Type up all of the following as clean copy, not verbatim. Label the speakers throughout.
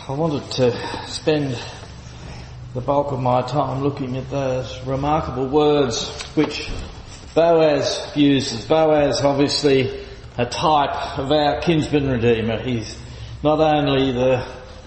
Speaker 1: I wanted to spend the bulk of my time looking at those remarkable words which Boaz uses. Boaz, obviously a type of our kinsman redeemer. He's not only the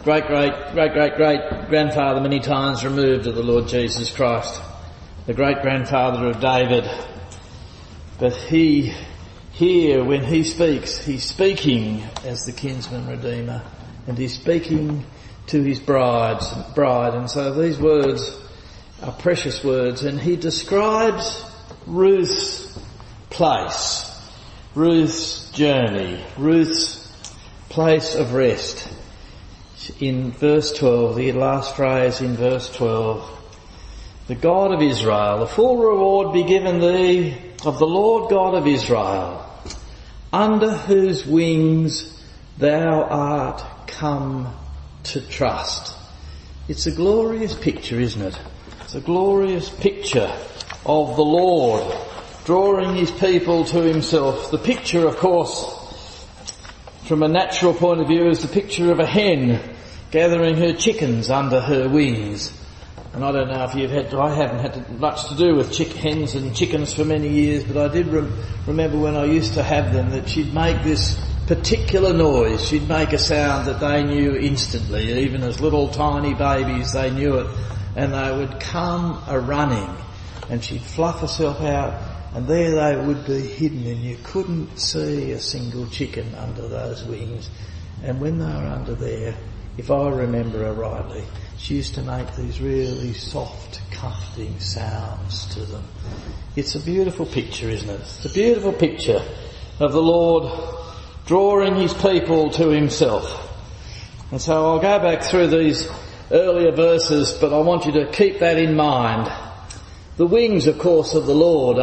Speaker 1: great-great-great-great-grandfather many times removed of the Lord Jesus Christ, the great-grandfather of David, but he, here when he speaks, he's speaking as the kinsman redeemer, and he's speaking to his bride. And so these words are precious words, and he describes Ruth's place, Ruth's journey, Ruth's place of rest. In verse 12, the last phrase in verse 12, the God of Israel, the full reward be given thee of the Lord God of Israel, under whose wings thou art come to trust. It's a glorious picture, isn't it? It's a glorious picture of the Lord drawing his people to himself. The picture, of course, from a natural point of view, is the picture of a hen gathering her chickens under her wings. And I don't know if I haven't had much to do with hens and chickens for many years, but I did remember when I used to have them that she'd make this particular noise. She'd make a sound that they knew instantly. Even as little tiny babies, they knew it. And they would come a-running, and she'd fluff herself out, and there they would be hidden, and you couldn't see a single chicken under those wings. And when they were under there, if I remember her rightly, she used to make these really soft, comforting sounds to them. It's a beautiful picture, isn't it? It's a beautiful picture of the Lord drawing his people to himself. And so I'll go back through these earlier verses, but I want you to keep that in mind. The wings, of course, of the Lord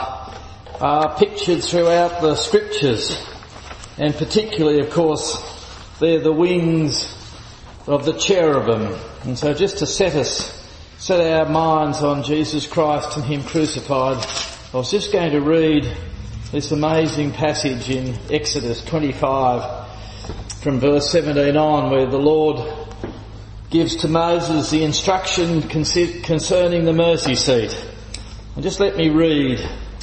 Speaker 1: are pictured throughout the scriptures, and particularly, of course, they're the wings of the cherubim. And so just to set our minds on Jesus Christ and him crucified, I was just going to read this amazing passage in Exodus 25 from verse 17 on, where the Lord gives to Moses the instruction concerning the mercy seat. And just let me read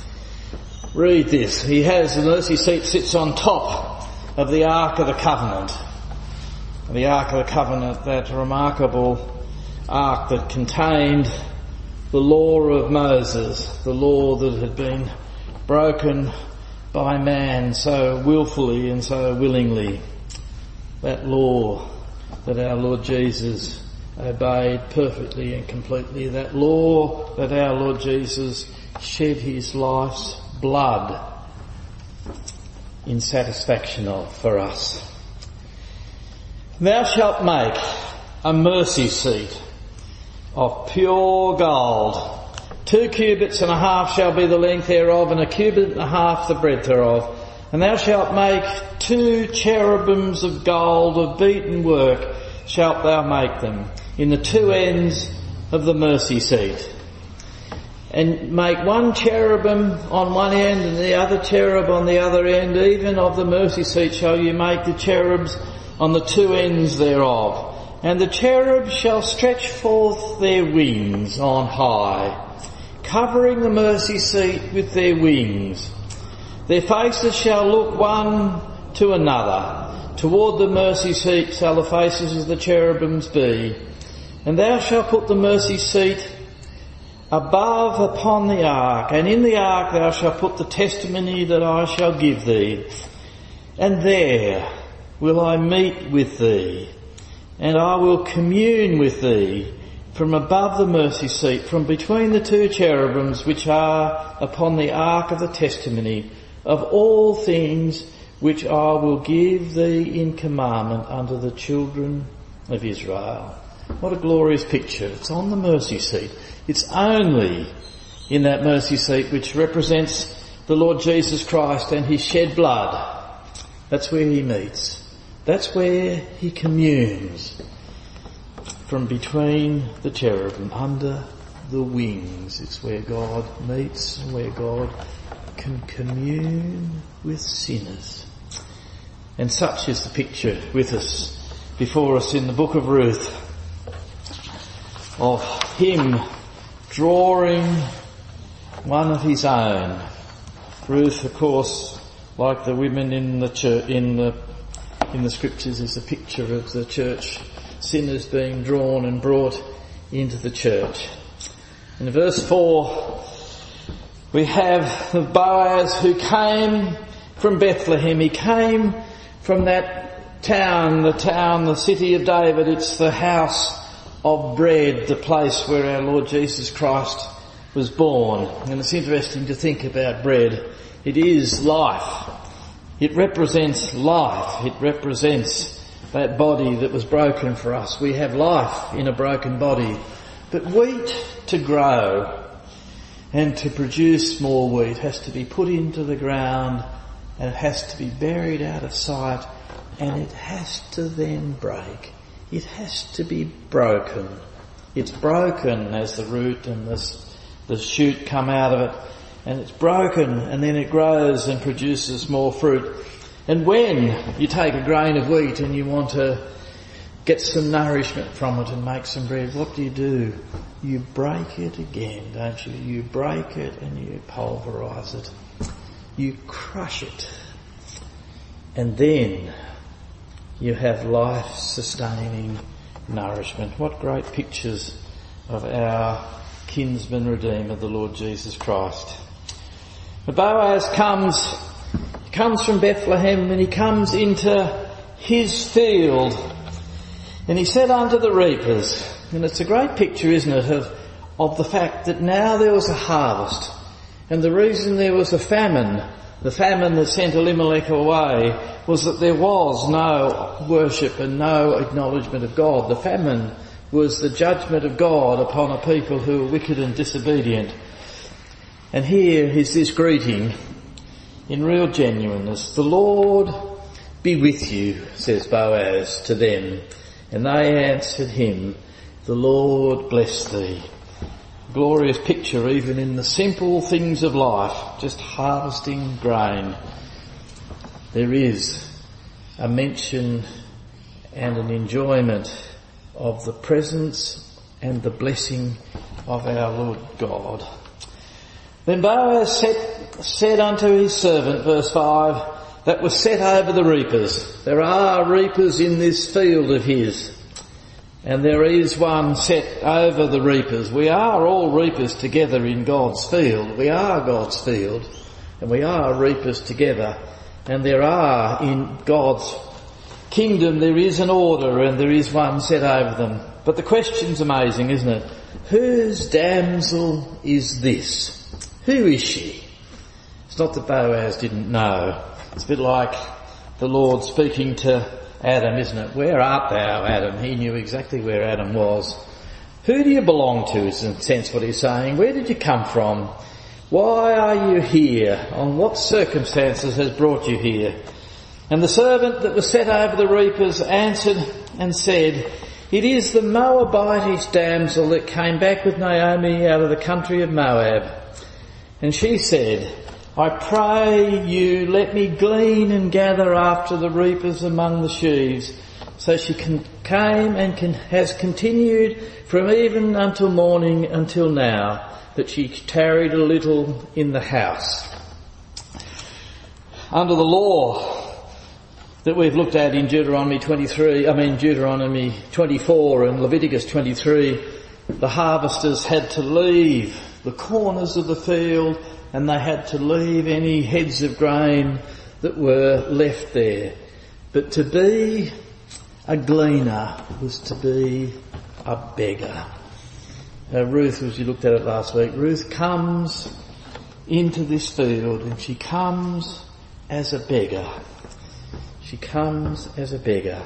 Speaker 1: this. The mercy seat sits on top of the Ark of the Covenant. The Ark of the Covenant, that remarkable ark that contained the law of Moses, the law that had been broken by man so willfully and so willingly. That law that our Lord Jesus obeyed perfectly and completely. That law that our Lord Jesus shed his life's blood in satisfaction of for us. Thou shalt make a mercy seat of pure gold. 2 cubits and a half shall be the length thereof, and 1 cubit and a half the breadth thereof. And thou shalt make 2 cherubims of gold of beaten work shalt thou make them in the 2 ends of the mercy seat. And make 1 cherubim on one end and the other cherub on the other end. Even of the mercy seat shall you make the cherubs on the 2 ends thereof. And the cherubs shall stretch forth their wings on high, covering the mercy seat with their wings. Their faces shall look one to another. Toward the mercy seat shall the faces of the cherubims be. And thou shalt put the mercy seat above upon the ark, and in the ark thou shalt put the testimony that I shall give thee. And there will I meet with thee, and I will commune with thee from above the mercy seat, from between the 2 cherubims which are upon the ark of the testimony, of all things which I will give thee in commandment unto the children of Israel. What a glorious picture. It's on the mercy seat. It's only in that mercy seat which represents the Lord Jesus Christ and his shed blood. That's where he meets. That's where he communes, from between the cherubim, under the wings. It's where God meets and where God can commune with sinners. And such is the picture with us before us in the book of Ruth, of him drawing one of his own. Ruth, of course, like the women in the church, in the scriptures, is a picture of the church sinners being drawn and brought into the church. In verse 4, we have Boaz who came from Bethlehem. He came from that town, the city of David. It's the house of bread, the place where our Lord Jesus Christ was born. And it's interesting to think about bread. It is life. It represents life. It represents that body that was broken for us. We have life in a broken body. But wheat to grow and to produce more wheat has to be put into the ground, and it has to be buried out of sight, and it has to then break. It has to be broken. It's broken as the root and the shoot come out of it, and it's broken, and then it grows and produces more fruit. And when you take a grain of wheat and you want to get some nourishment from it and make some bread, what do? You break it again, don't you? You break it and you pulverise it. You crush it. And then you have life-sustaining nourishment. What great pictures of our kinsman redeemer, the Lord Jesus Christ. But Boaz comes from Bethlehem, and he comes into his field, and he said unto the reapers, and it's a great picture, isn't it, of the fact that now there was a harvest, and the reason there was a famine, the famine that sent Elimelech away, was that there was no worship and no acknowledgement of God. The famine was the judgment of God upon a people who were wicked and disobedient. And here is this greeting in real genuineness. The Lord be with you, says Boaz to them. And they answered him, the Lord bless thee. Glorious picture even in the simple things of life, just harvesting grain. There is a mention and an enjoyment of the presence and the blessing of our Lord God. Then Boaz said unto his servant, verse 5, that was set over the reapers. There are reapers in this field of his, and there is one set over the reapers. We are all reapers together in God's field. We are God's field, and we are reapers together. And there are, in God's kingdom, there is an order, and there is one set over them. But the question's amazing, isn't it? Whose damsel is this? Who is she? It's not that Boaz didn't know. It's a bit like the Lord speaking to Adam, isn't it? Where art thou, Adam? He knew exactly where Adam was. Who do you belong to, is in a sense what he's saying. Where did you come from? Why are you here? On what circumstances has brought you here? And the servant that was set over the reapers answered and said, it is the Moabitish damsel that came back with Naomi out of the country of Moab. And she said, I pray you, let me glean and gather after the reapers among the sheaves. So she came and has continued from even until morning until now, that she tarried a little in the house. Under the law that we've looked at in Deuteronomy 24 and Leviticus 23, the harvesters had to leave the corners of the field, and they had to leave any heads of grain that were left there. But to be a gleaner was to be a beggar. Ruth, as you looked at it last week, Ruth comes into this field, and she comes as a beggar. She comes as a beggar.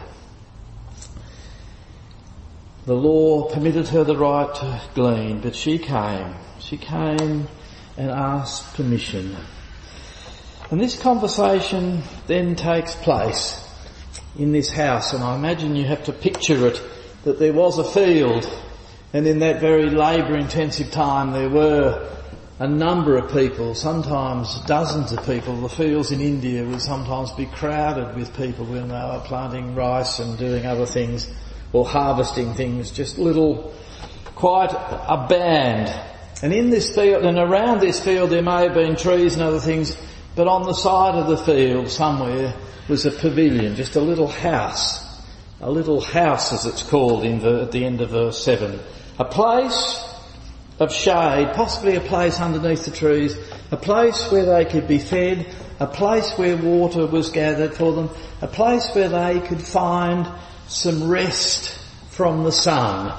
Speaker 1: The law permitted her the right to glean, but she came. She came and asked permission. And this conversation then takes place in this house, and I imagine you have to picture it, that there was a field, and in that very labour-intensive time there were a number of people, sometimes dozens of people. The fields in India would sometimes be crowded with people when they were planting rice and doing other things or harvesting things, just quite a band. And in this field and around this field there may have been trees and other things, but on the side of the field somewhere was a pavilion, just a little house as it's called at the end of verse 7. A place of shade, possibly a place underneath the trees, a place where they could be fed, a place where water was gathered for them, a place where they could find some rest from the sun.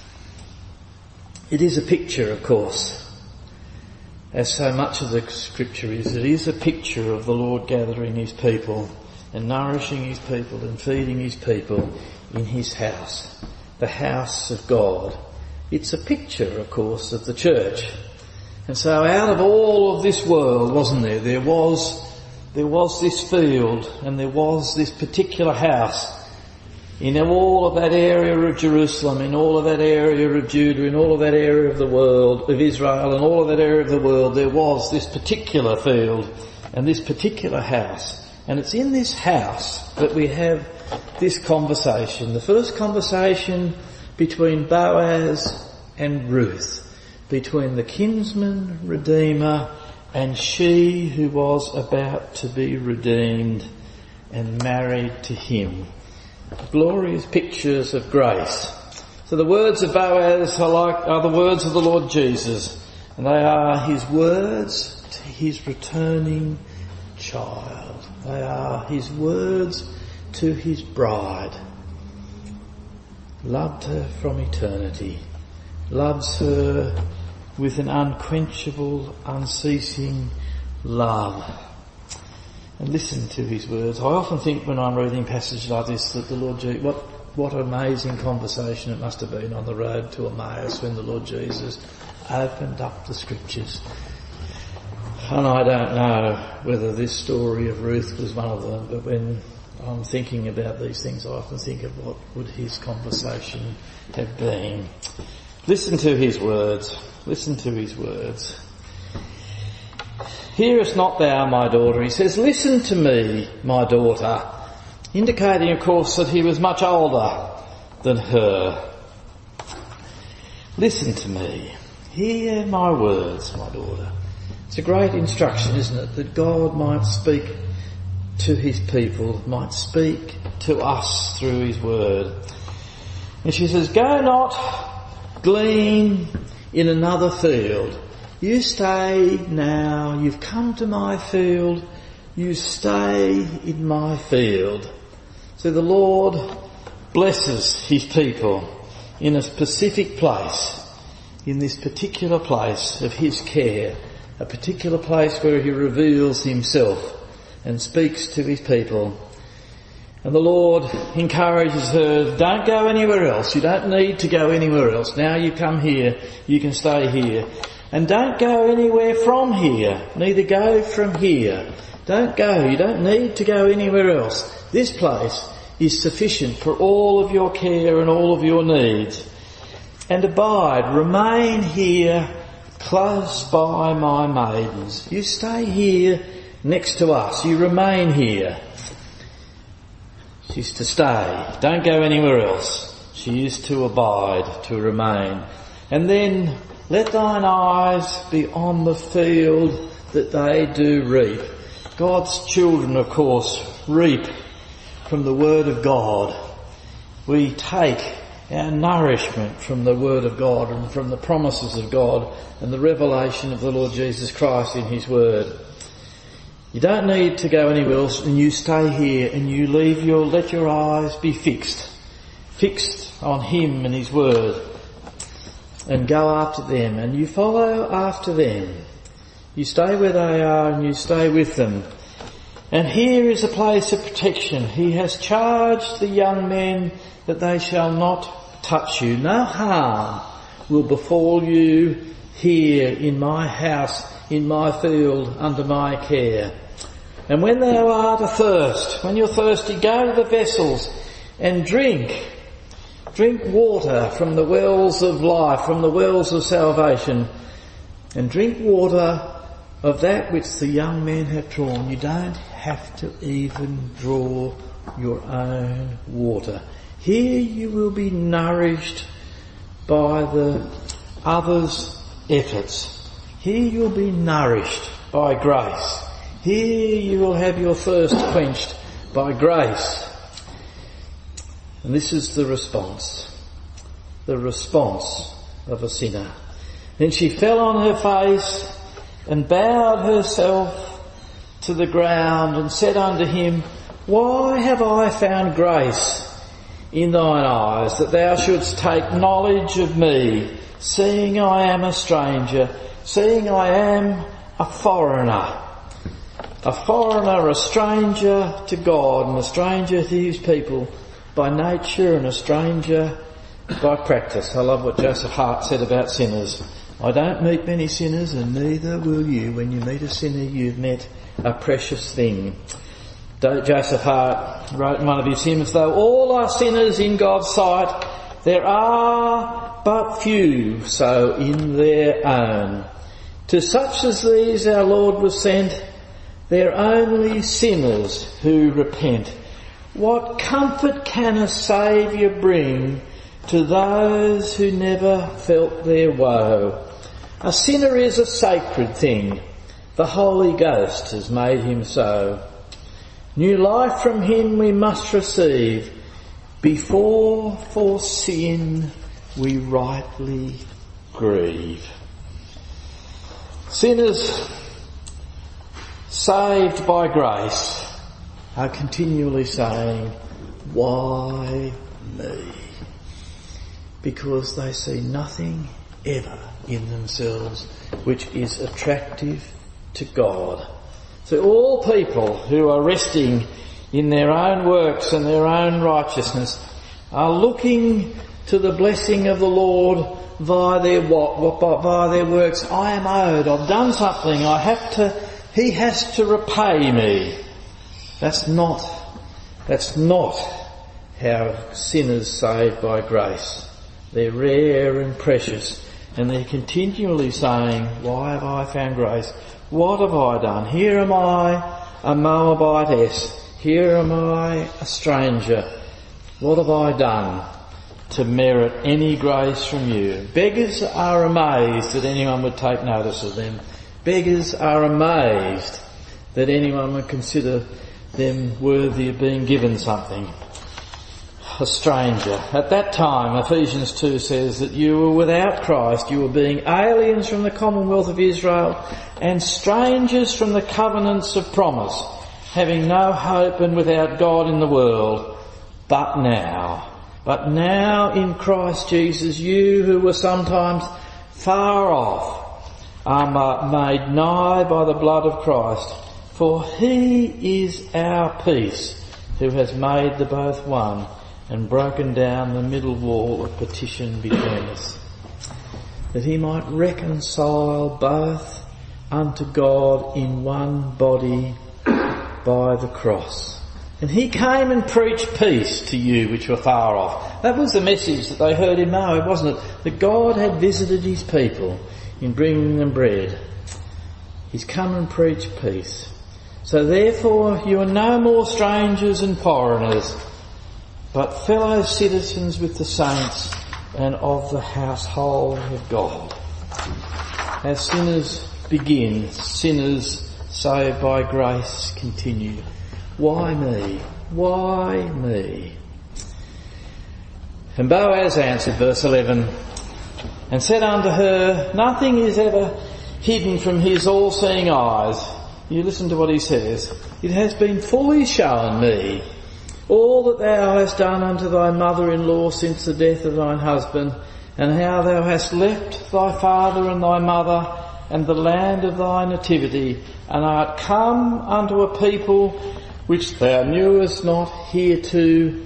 Speaker 1: It is a picture, of course, as so much of the scripture is. It is a picture of the Lord gathering his people and nourishing his people and feeding his people in his house, the house of God. It's a picture, of course, of the church. And so out of all of this world, wasn't there? There was this field and there was this particular house. In all of that area of Jerusalem, in all of that area of Judah, in all of that area of the world, of Israel, and all of that area of the world, there was this particular field and this particular house. And it's in this house that we have this conversation. The first conversation between Boaz and Ruth, between the kinsman redeemer and she who was about to be redeemed and married to him. Glorious pictures of grace. So the words of Boaz are the words of the Lord Jesus, and they are his words to his returning child. They are his words to his bride. Loved her from eternity, loves her with an unquenchable, unceasing love. And listen to his words. I often think when I'm reading passages like this that the Lord Jesus, what an amazing conversation it must have been on the road to Emmaus when the Lord Jesus opened up the scriptures. And I don't know whether this story of Ruth was one of them, but when I'm thinking about these things, I often think of what would his conversation have been. Listen to his words. Listen to his words. Hearest not thou, my daughter? He says, listen to me, my daughter. Indicating, of course, that he was much older than her. Listen to me. Hear my words, my daughter. It's a great instruction, isn't it? That God might speak to his people, might speak to us through his word. And she says, go not glean in another field. You stay now, you've come to my field, you stay in my field. So the Lord blesses his people in a specific place, in this particular place of his care, a particular place where he reveals himself and speaks to his people. And the Lord encourages her, don't go anywhere else. You don't need to go anywhere else. Now you come here, you can stay here. And don't go anywhere from here. Neither go from here. Don't go. You don't need to go anywhere else. This place is sufficient for all of your care and all of your needs. And abide, remain here close by my maidens. You stay here next to us. You remain here. She's to stay. Don't go anywhere else. She is to abide, to remain. And then let thine eyes be on the field that they do reap. God's children, of course, reap from the Word of God. We take our nourishment from the Word of God and from the promises of God and the revelation of the Lord Jesus Christ in His Word. You don't need to go anywhere else, and you stay here and you let your eyes be fixed on Him and His Word. And go after them, and you follow after them. You stay where they are and you stay with them. And here is a place of protection. He has charged the young men that they shall not touch you. No harm will befall you here in my house, in my field, under my care. And when thou art athirst, when you're thirsty, go to the vessels and drink water from the wells of life, from the wells of salvation. and drink water of that which the young men have drawn. You don't have to even draw your own water. Here you will be nourished by the others' efforts. Here you'll be nourished by grace. Here you will have your thirst quenched by grace. And this is the response of a sinner. Then she fell on her face and bowed herself to the ground and said unto him, Why have I found grace in thine eyes, that thou shouldst take knowledge of me, seeing I am a stranger, seeing I am a foreigner, a stranger to God and a stranger to his people by nature and a stranger by practice. I love what Joseph Hart said about sinners. I don't meet many sinners, and neither will you. When you meet a sinner, you've met a precious thing. Joseph Hart wrote in one of his hymns, Though all are sinners in God's sight, there are but few so in their own. To such as these our Lord was sent, they're only sinners who repent. What comfort can a Saviour bring to those who never felt their woe? A sinner is a sacred thing. The Holy Ghost has made him so. New life from him we must receive before for sin we rightly grieve. Sinners saved by grace are continually saying, Why me? Because they see nothing ever in themselves which is attractive to God. So all people who are resting in their own works and their own righteousness are looking to the blessing of the Lord via their works. I am owed, I've done something, he has to repay me. That's not how sinners saved by grace. They're rare and precious, and they're continually saying, Why have I found grace? What have I done? Here am I, a Moabitess. Here am I, a stranger. What have I done to merit any grace from you? Beggars are amazed that anyone would take notice of them. Beggars are amazed that anyone would consider them worthy of being given something. A stranger. At that time, Ephesians 2 says that you were without Christ, you were being aliens from the commonwealth of Israel and strangers from the covenants of promise, having no hope and without God in the world. But now in Christ Jesus, you who were sometimes far off are made nigh by the blood of Christ. For he is our peace, who has made the both one and broken down the middle wall of partition between us, that he might reconcile both unto God in one body by the cross. And he came and preached peace to you which were far off. That was the message that they heard in Moab, wasn't it? That God had visited his people in bringing them bread. He's come and preached peace. So therefore you are no more strangers and foreigners, but fellow citizens with the saints and of the household of God. As sinners begin, sinners saved by grace continue. Why me? Why me? And Boaz answered, verse 11, and said unto her, Nothing is ever hidden from his all-seeing eyes. You listen to what he says. It has been fully shown me all that thou hast done unto thy mother-in-law since the death of thine husband, and how thou hast left thy father and thy mother and the land of thy nativity, and art come unto a people which thou knewest not heretofore.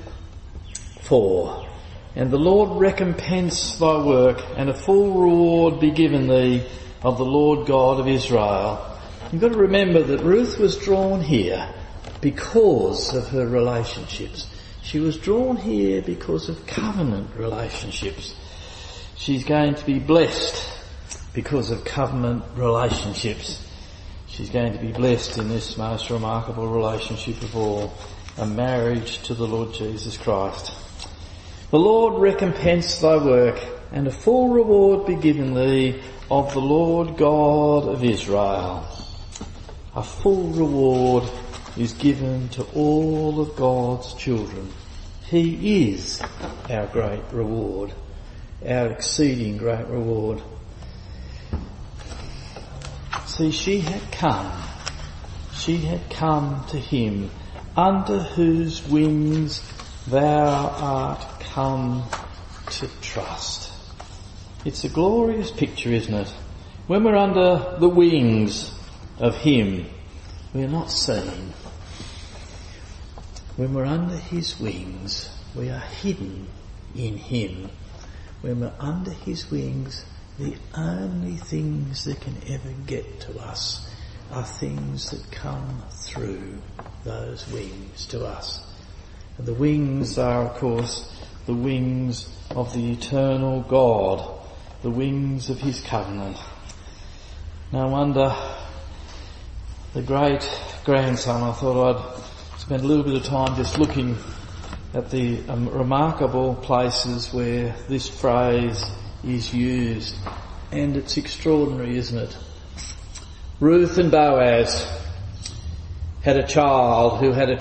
Speaker 1: And the Lord recompense thy work, and a full reward be given thee of the Lord God of Israel. You've got to remember that Ruth was drawn here because of her relationships. She was drawn here because of covenant relationships. She's going to be blessed because of covenant relationships. She's going to be blessed in this most remarkable relationship of all, a marriage to the Lord Jesus Christ. The Lord recompense thy work, and a full reward be given thee of the Lord God of Israel. A full reward is given to all of God's children. He is our great reward, our exceeding great reward. See, she had come to him, under whose wings thou art come to trust. It's a glorious picture, isn't it? When we're under the wings of him, we're not seen. When we're under his wings, we are hidden in him. When we're under his wings, the only things that can ever get to us are things that come through those wings to us. And the wings are, of course, the wings of the eternal God, the wings of his covenant. No wonder the great grandson, I thought I'd spend a little bit of time just looking at the remarkable places where this phrase is used. And it's extraordinary, isn't it? Ruth and Boaz had a child who had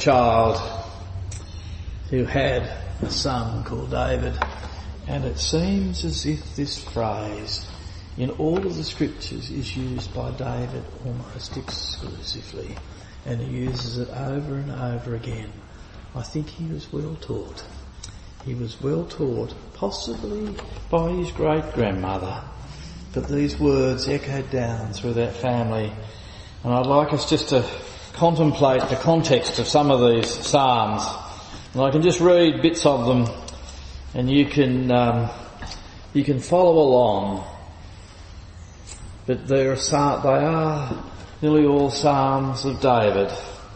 Speaker 1: a son called David. And it seems as if this phrase in all of the scriptures is used by David almost exclusively. And he uses it over and over again. I think he was well taught. He was well taught, possibly by his great-grandmother. But these words echoed down through that family. And I'd like us just to contemplate the context of some of these psalms. And I can just read bits of them, and you can follow along. But they are nearly all psalms of David.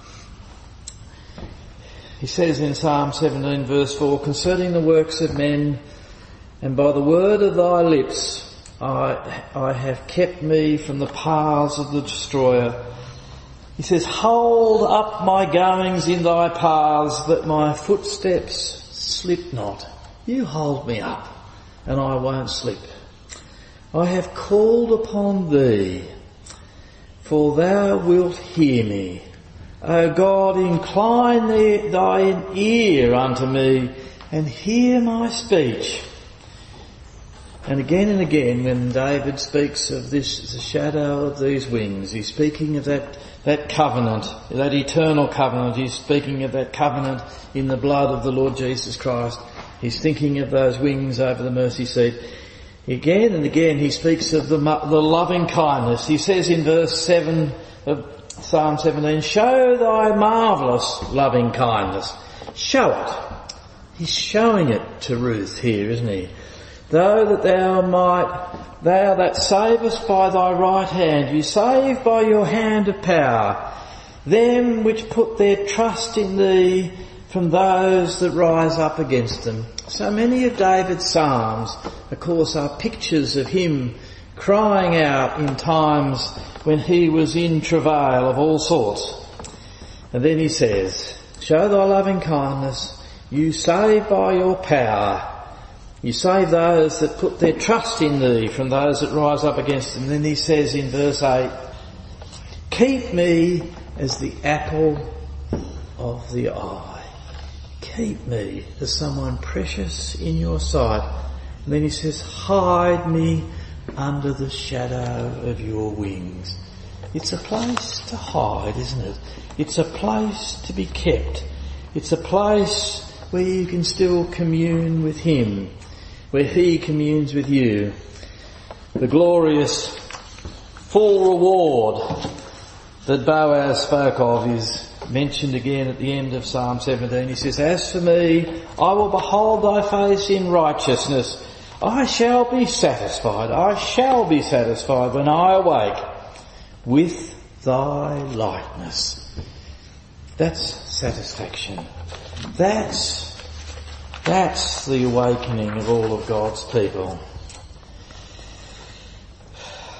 Speaker 1: He says in Psalm 17 verse 4, concerning the works of men, and by the word of thy lips I have kept me from the paths of the destroyer. He says, hold up my goings in thy paths, that my footsteps slip not. You hold me up, and I won't slip. I have called upon thee, for thou wilt hear me. O God, incline thine ear unto me, and hear my speech. And again, when David speaks of this, the shadow of these wings, he's speaking of that covenant, that eternal covenant. He's speaking of that covenant in the blood of the Lord Jesus Christ. He's thinking of those wings over the mercy seat. Again and again he speaks of the loving kindness. He says in verse 7 of Psalm 17, show thy marvellous loving kindness. Show it. He's showing it to Ruth here, isn't he? Thou that savest by thy right hand, you save by your hand of power them which put their trust in thee from those that rise up against them. So many of David's psalms, of course, are pictures of him crying out in times when he was in travail of all sorts. And then he says, show thy loving kindness, you save by your power. You save those that put their trust in thee from those that rise up against them. Then he says in verse 8, keep me as the apple of the eye. Keep me as someone precious in your sight. And then he says, hide me under the shadow of your wings. It's a place to hide, isn't it? It's a place to be kept. It's a place where you can still commune with him, where he communes with you. The glorious full reward that Boaz spoke of is mentioned again at the end of Psalm 17. He says, as for me, I will behold thy face in righteousness. I shall be satisfied. I shall be satisfied when I awake with thy likeness. That's satisfaction. That's the awakening of all of God's people.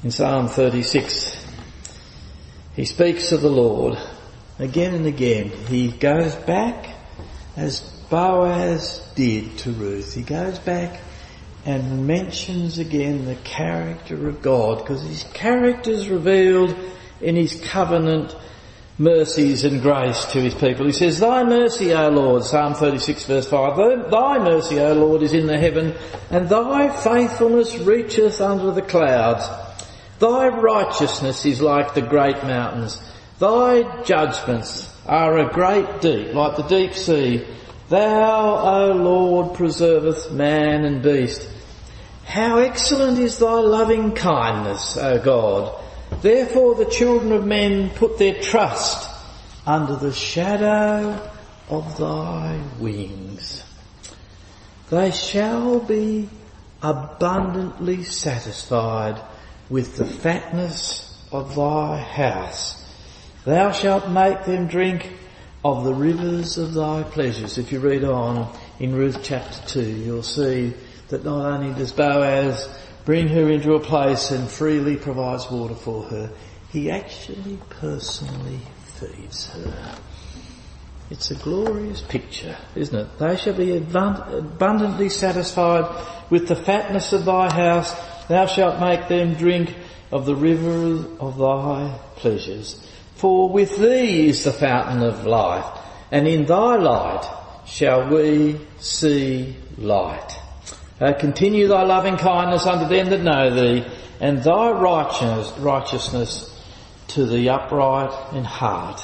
Speaker 1: In Psalm 36, he speaks of the Lord again and again. He goes back as Boaz did to Ruth. He goes back and mentions again the character of God, because his character is revealed in his covenant mercies and grace to his people. He says, "Thy mercy, O Lord," Psalm 36 verse 5, "Thy mercy, O Lord, is in the heaven, and thy faithfulness reacheth under the clouds. Thy righteousness is like the great mountains. Thy judgments are a great deep, like the deep sea. Thou, O Lord, preservest man and beast. How excellent is thy loving kindness, O God. Therefore the children of men put their trust under the shadow of thy wings. They shall be abundantly satisfied with the fatness of thy house. Thou shalt make them drink of the rivers of thy pleasures." If you read on in Ruth chapter 2, you'll see that not only does Boaz bring her into a place and freely provides water for her, he actually personally feeds her. It's a glorious picture, isn't it? They shall be abundantly satisfied with the fatness of thy house. Thou shalt make them drink of the river of thy pleasures. For with thee is the fountain of life, and in thy light shall we see light. Continue thy loving kindness unto them that know thee, and thy righteousness to the upright in heart.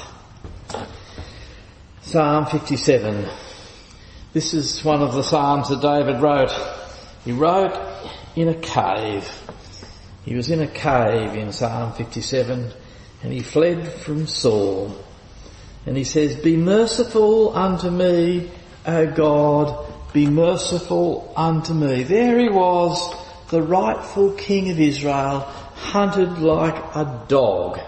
Speaker 1: Psalm 57. This is one of the psalms that David wrote. He wrote in a cave. He was in a cave in Psalm 57, and he fled from Saul. And he says, "Be merciful unto me, O God, be merciful unto me." There he was, the rightful king of Israel, hunted like a dog.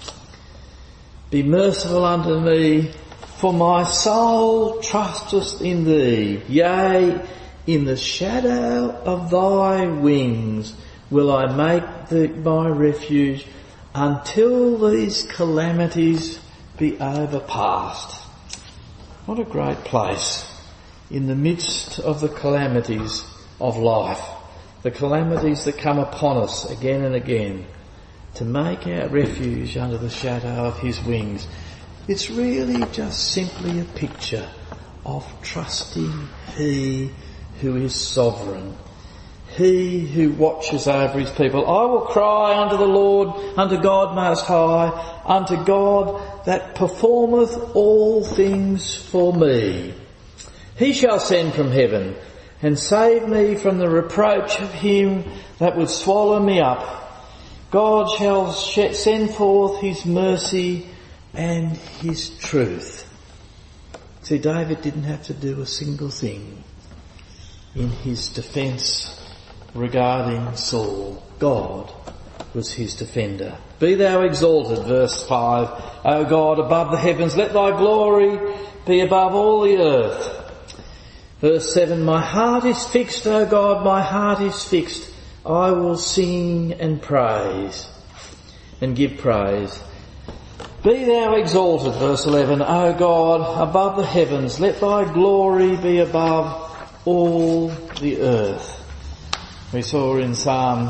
Speaker 1: "Be merciful unto me, for my soul trusteth in thee. Yea, in the shadow of thy wings will I make my refuge until these calamities be overpast." What a great place in the midst of the calamities of life, the calamities that come upon us again and again, to make our refuge under the shadow of his wings. It's really just simply a picture of trusting he who is sovereign, he who watches over his people. "I will cry unto the Lord, unto God most high, unto God that performeth all things for me. He shall send from heaven and save me from the reproach of him that would swallow me up. God shall send forth his mercy and his truth." See, David didn't have to do a single thing in his defence regarding Saul. God was his defender. "Be thou exalted," verse 5, "O God, above the heavens, let thy glory be above all the earth." Verse 7, "My heart is fixed, O God, my heart is fixed. I will sing and praise," and give praise. "Be thou exalted," verse 11, "O God, above the heavens, let thy glory be above all the earth." We saw in Psalm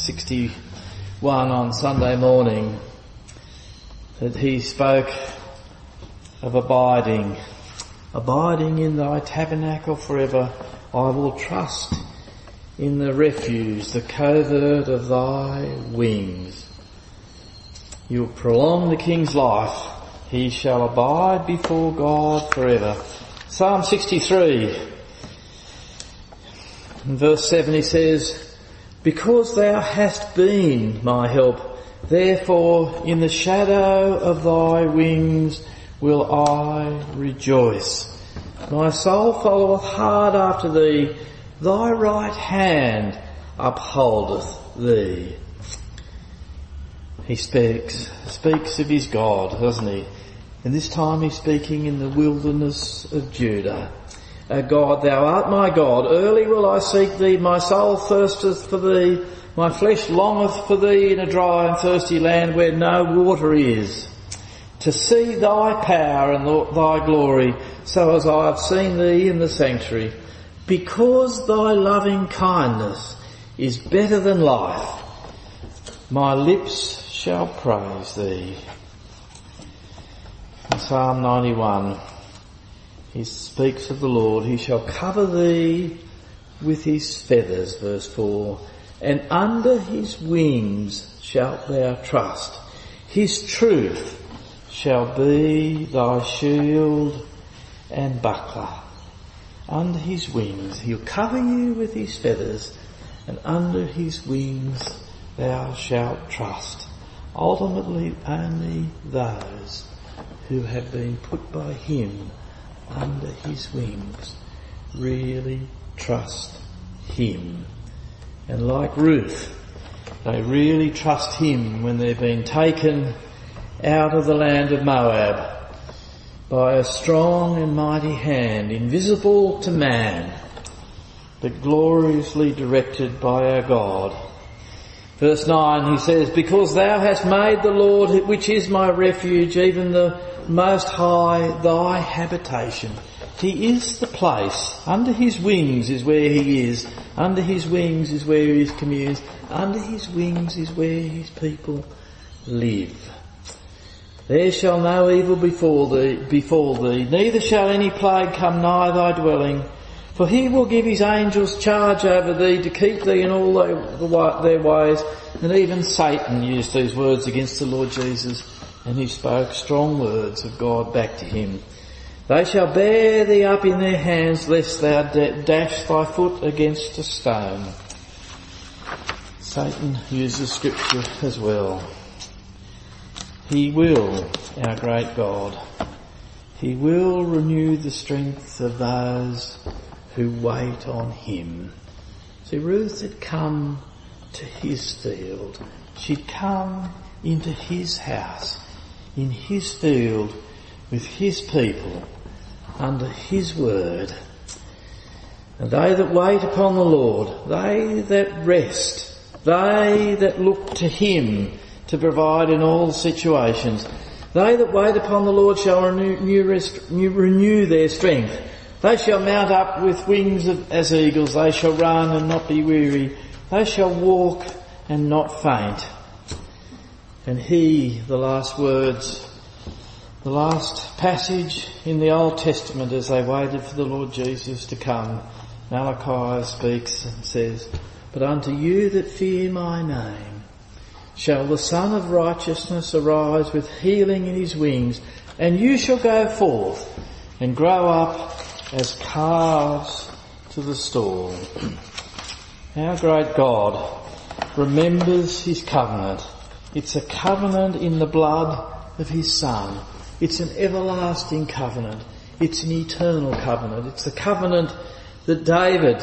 Speaker 1: 61 on Sunday morning that he spoke of abiding in thy tabernacle forever. "I will trust in the refuge, the covert of thy wings." You'll prolong the king's life. He shall abide before God forever. Psalm 63. In verse 7 he says, "Because thou hast been my help, therefore in the shadow of thy wings will I rejoice. My soul followeth hard after thee, thy right hand upholdeth thee." He speaks of his God, doesn't he? And this time he's speaking in the wilderness of Judah. "O God, thou art my God. Early will I seek thee. My soul thirsteth for thee. My flesh longeth for thee in a dry and thirsty land where no water is, to see thy power and thy glory, so as I have seen thee in the sanctuary. Because thy loving kindness is better than life, my lips shall praise thee. In Psalm 91, he speaks of the Lord. He shall cover thee with his feathers, verse 4, and under his wings shalt thou trust. His truth shall be thy shield and buckler. Under his wings, he'll cover you with his feathers, and under his wings thou shalt trust. Ultimately, only those who have been put by him under his wings really trust him. And like Ruth, they really trust him when they've been taken out of the land of Moab by a strong and mighty hand, invisible to man, but gloriously directed by our God. Verse 9, he says, because thou hast made the Lord, which is my refuge, even the Most High, thy habitation. He is the place. Under his wings is where he is. Under his wings is where he communes. Under his wings is where his people live. There shall no evil befall thee, neither shall any plague come nigh thy dwelling. For he will give his angels charge over thee to keep thee in all their ways. And even Satan used these words against the Lord Jesus, and he spoke strong words of God back to him. They shall bear thee up in their hands, lest thou dash thy foot against a stone. Satan uses scripture as well. He will, our great God, he will renew the strength of those who wait on him. See, Ruth had come to his field. She'd come into his house, in his field, with his people, under his word. And they that wait upon the Lord, they that rest, they that look to him to provide in all situations, they that wait upon the Lord shall renew their strength. They shall mount up with wings as eagles. They shall run and not be weary. They shall walk and not faint. And he, the last words, the last passage in the Old Testament as they waited for the Lord Jesus to come, Malachi speaks and says, but unto you that fear my name shall the Son of Righteousness arise with healing in his wings, and you shall go forth and grow up as calves to the stall. Our great God remembers his covenant. It's a covenant in the blood of his Son. It's an everlasting covenant. It's an eternal covenant. It's the covenant that David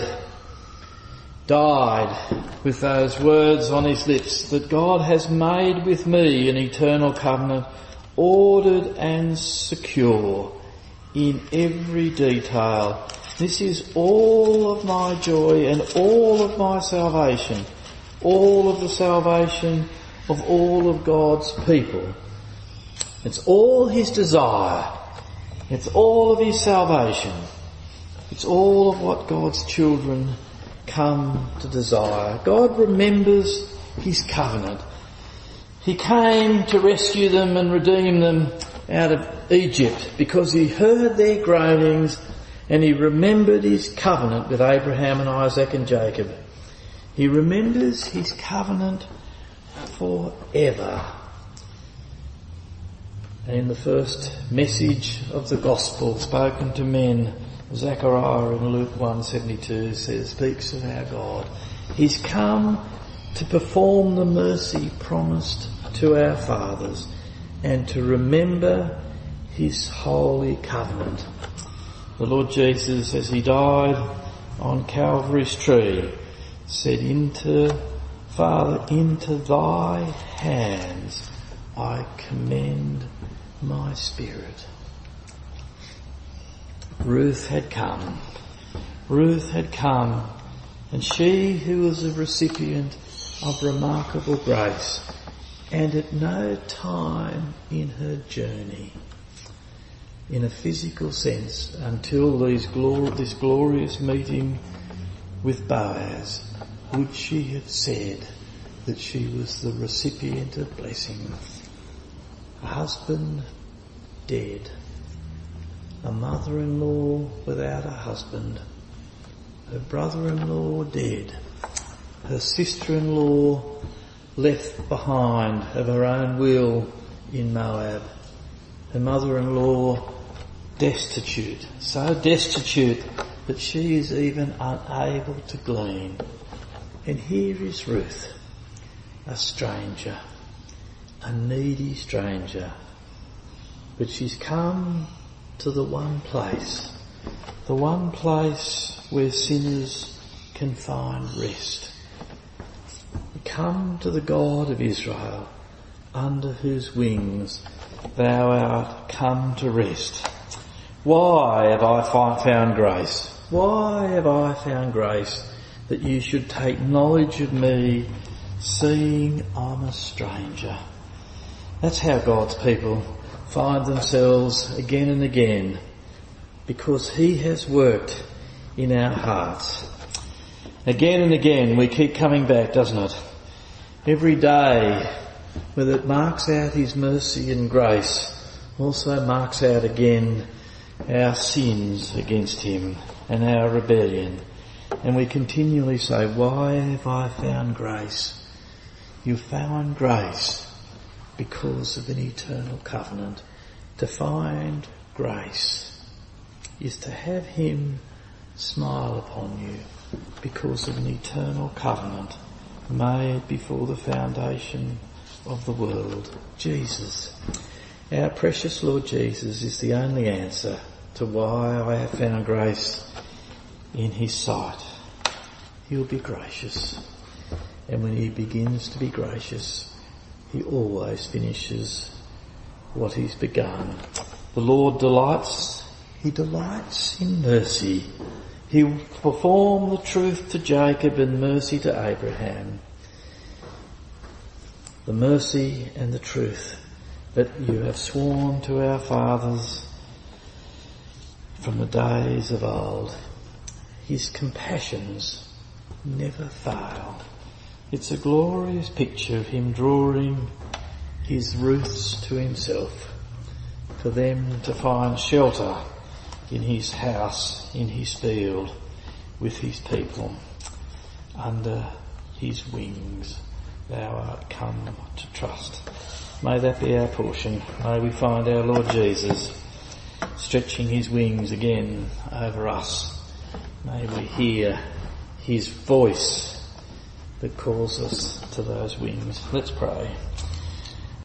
Speaker 1: died with those words on his lips, that God has made with me an eternal covenant, ordered and secure in every detail. This is all of my joy and all of my salvation, all of the salvation of all of God's people. It's all his desire. It's all of his salvation. It's all of what God's children come to desire. God remembers his covenant. He came to rescue them and redeem them out of Egypt because he heard their groanings and he remembered his covenant with Abraham and Isaac and Jacob. He remembers his covenant forever. And in the first message of the gospel spoken to men, Zechariah in Luke 1:72 speaks of our God. He's come to perform the mercy promised to our fathers and to remember his holy covenant. The Lord Jesus, as he died on Calvary's tree, said, Father, into thy hands I commend my spirit. Ruth had come. Ruth had come, and she who was a recipient of remarkable grace, and at no time in her journey, in a physical sense, until this glorious meeting with Boaz, would she have said that she was the recipient of blessing. A husband dead, a mother-in-law without a husband, her brother-in-law dead, her sister-in-law left behind of her own will in Moab, her mother-in-law destitute, so destitute that she is even unable to glean. And here is Ruth, a stranger, a needy stranger, but she's come to the one place where sinners can find rest. Come to the God of Israel, under whose wings thou art come to rest. Why have I found grace? Why have I found grace that you should take knowledge of me, seeing I'm a stranger? That's how God's people find themselves again and again, because he has worked in our hearts. Again and again we keep coming back, doesn't it? Every day, whether it marks out his mercy and grace, also marks out again our sins against him and our rebellion. And we continually say, why have I found grace? You found grace because of an eternal covenant. To find grace is to have him smile upon you because of an eternal covenant made before the foundation of the world. Jesus, our precious Lord Jesus, is the only answer to why I have found grace in his sight. He'll be gracious. And when he begins to be gracious, he always finishes what he's begun. The Lord delights in mercy. He will perform the truth to Jacob and mercy to Abraham. The mercy and the truth that you have sworn to our fathers from the days of old. His compassions never fail. It's a glorious picture of him drawing his Ruths to himself, for them to find shelter in his house, in his field, with his people. Under his wings thou art come to trust. May that be our portion. May we find our Lord Jesus stretching his wings again over us. May we hear his voice that calls us to those wings. Let's pray.